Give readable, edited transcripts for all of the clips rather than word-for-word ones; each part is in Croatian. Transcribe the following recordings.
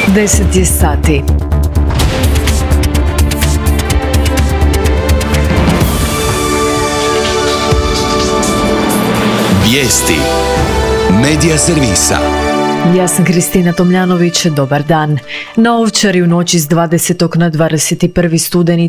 10 je sati. Vijesti Medija servisa. Ja sam Kristina Tomljanović, dobar dan. Na Ovčari u noći s 20. na 21. studeni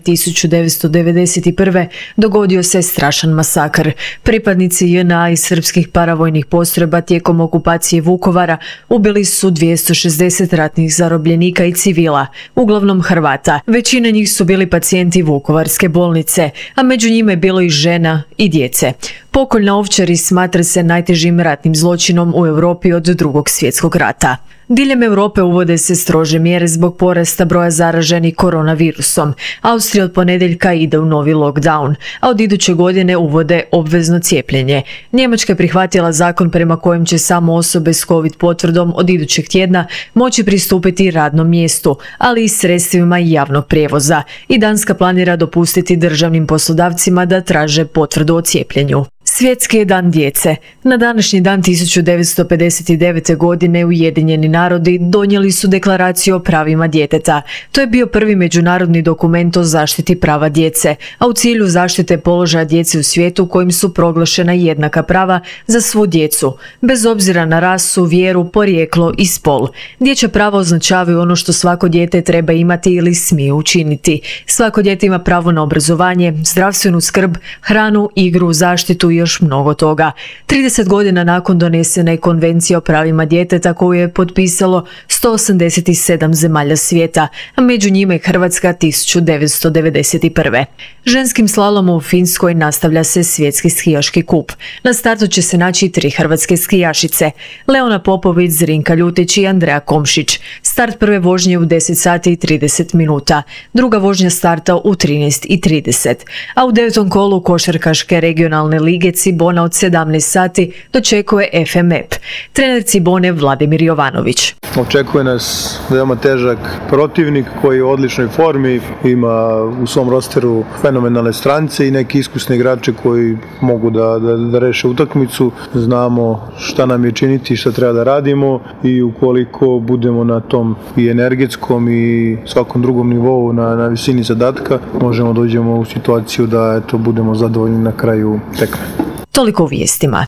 1991. dogodio se strašan masakr. Pripadnici JNA i srpskih paravojnih postrojba tijekom okupacije Vukovara ubili su 260 ratnih zarobljenika i civila, uglavnom Hrvata. Većina njih su bili pacijenti Vukovarske bolnice, a među njima je bilo i žena i djece. Pokolj na Ovčari smatra se najtežim ratnim zločinom u Europi od Drugog svjetskog rata. Diljem Europe uvode se strože mjere zbog porasta broja zaraženih koronavirusom. Austrija od ponedjeljka ide u novi lockdown, a od iduće godine uvode obvezno cijepljenje. Njemačka je prihvatila zakon prema kojem će samo osobe s COVID potvrdom od idućeg tjedna moći pristupiti radnom mjestu, ali i sredstvima javnog prijevoza. I Danska planira dopustiti državnim poslodavcima da traže potvrdu o cijepljenju. Svjetski je dan djece. Na današnji dan 1959. godine Ujedinjeni narodi donijeli su deklaraciju o pravima djeteta. To je bio prvi međunarodni dokument o zaštiti prava djece, a u cilju zaštite položaja djece u svijetu kojim su proglašena jednaka prava za svu djecu, bez obzira na rasu, vjeru, porijeklo i spol. Dječja prava označavaju ono što svako dijete treba imati ili smije učiniti. Svako dijete ima pravo na obrazovanje, zdravstvenu skrb, hranu, igru, zaštitu i još mnogo toga. 30 godina nakon donesene je Konvencija o pravima djeteta koju je potpisalo 187 zemalja svijeta, a među njima je Hrvatska 1991. Ženskim slalomom u Finskoj nastavlja se svjetski skijaški kup. Na startu će se naći 3 hrvatske skijašice: Leona Popović, Zrinka Ljutić i Andreja Komšić. Start prve vožnje u 10 sati i 30 minuta. Druga vožnja starta u 13:30. A u 9. kolu košarkaške regionalne lige Cibona od 17 sati dočekuje FMEP. Trener Cibone Vladimir Jovanović. Očekuje nas veoma težak protivnik koji je u odličnoj formi, ima u svom rosteru fenomenalne strance i neki iskusni igrači koji mogu da reše utakmicu. Znamo šta nam je činiti, šta treba da radimo i ukoliko budemo na tom i energetskom i svakom drugom nivou na visini zadatka, možemo dođemo u situaciju da budemo zadovoljni na kraju tekme. Toliko u vijestima.